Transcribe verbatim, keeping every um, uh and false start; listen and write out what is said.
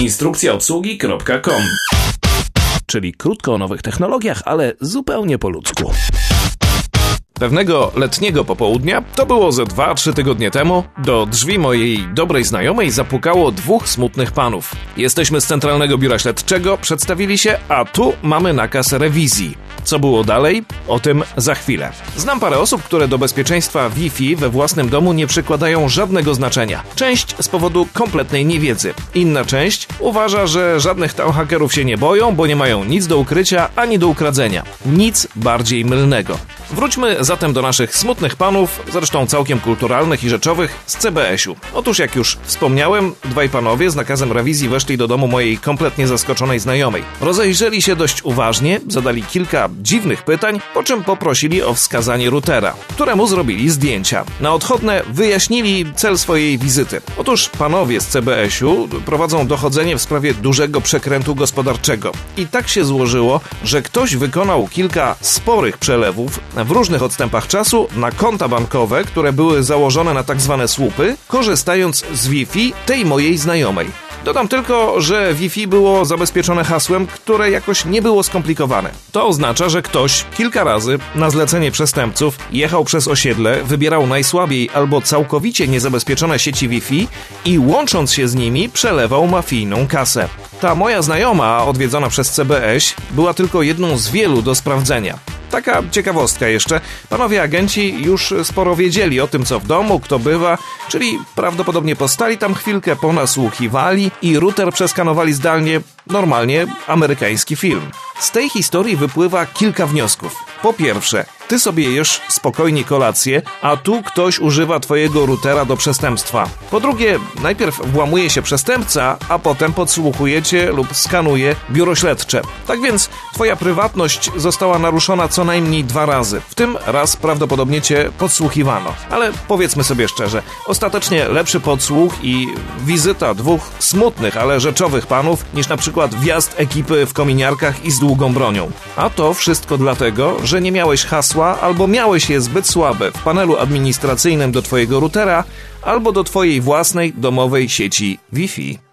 instrukcja obsługi kropka com. Czyli krótko o nowych technologiach, ale zupełnie po ludzku. Pewnego letniego popołudnia, to było ze dwa trzy tygodnie temu, do drzwi mojej dobrej znajomej zapukało dwóch smutnych panów. Jesteśmy z Centralnego Biura Śledczego, przedstawili się, a tu mamy nakaz rewizji. Co było dalej? O tym za chwilę. Znam parę osób, które do bezpieczeństwa Wi-Fi we własnym domu nie przykładają żadnego znaczenia. Część z powodu kompletnej niewiedzy. Inna część uważa, że żadnych tam hakerów się nie boją, bo nie mają nic do ukrycia ani do ukradzenia. Nic bardziej mylnego. Wróćmy zatem do naszych smutnych panów, zresztą całkiem kulturalnych i rzeczowych, z C B S-u. Otóż jak już wspomniałem, dwaj panowie z nakazem rewizji weszli do domu mojej kompletnie zaskoczonej znajomej. Rozejrzeli się dość uważnie, zadali kilka dziwnych pytań, po czym poprosili o wskazanie routera, któremu zrobili zdjęcia. Na odchodne wyjaśnili cel swojej wizyty. Otóż panowie z C B S-u prowadzą dochodzenie w sprawie dużego przekrętu gospodarczego. I tak się złożyło, że ktoś wykonał kilka sporych przelewów w różnych odstępach czasu na konta bankowe, które były założone na tak zwane słupy, korzystając z Wi-Fi tej mojej znajomej. Dodam tylko, że Wi-Fi było zabezpieczone hasłem, które jakoś nie było skomplikowane. To oznacza, że ktoś kilka razy na zlecenie przestępców jechał przez osiedle, wybierał najsłabiej albo całkowicie niezabezpieczone sieci Wi-Fi i łącząc się z nimi przelewał mafijną kasę. Ta moja znajoma, odwiedzona przez C B S, była tylko jedną z wielu do sprawdzenia. Taka ciekawostka jeszcze. Panowie agenci już sporo wiedzieli o tym, co w domu, kto bywa, czyli prawdopodobnie postali tam chwilkę, ponasłuchiwali i router przeskanowali zdalnie, normalnie amerykański film. Z tej historii wypływa kilka wniosków. Po pierwsze, ty sobie jesz spokojnie kolację, a tu ktoś używa twojego routera do przestępstwa. Po drugie, najpierw włamuje się przestępca, a potem podsłuchuje cię lub skanuje biuro śledcze. Tak więc twoja prywatność została naruszona co najmniej dwa razy. W tym raz prawdopodobnie cię podsłuchiwano. Ale powiedzmy sobie szczerze, ostatecznie lepszy podsłuch i wizyta dwóch smutnych, ale rzeczowych panów niż na przykład wjazd ekipy w kominiarkach i z długą bronią. A to wszystko dlatego, że nie miałeś hasła albo miałeś je zbyt słabe w panelu administracyjnym do twojego routera albo do twojej własnej domowej sieci Wi-Fi.